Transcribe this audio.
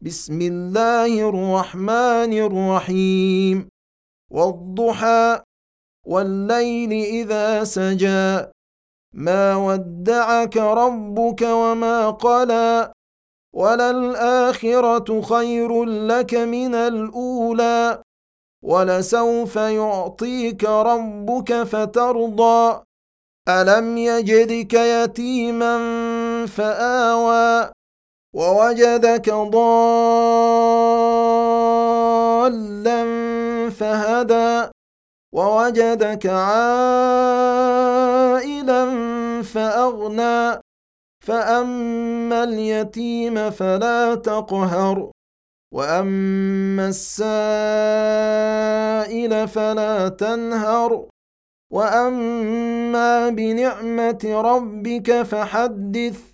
بسم الله الرحمن الرحيم. والضحى والليل إذا سجى ما ودعك ربك وما قلى وللآخرة خير لك من الأولى ولسوف يعطيك ربك فترضى ألم يجدك يتيما فآوى ووجدك ضالا فهدى ووجدك عائلا فأغنى فأما اليتيم فلا تقهر وأما السائل فلا تنهر وأما بنعمة ربك فحدث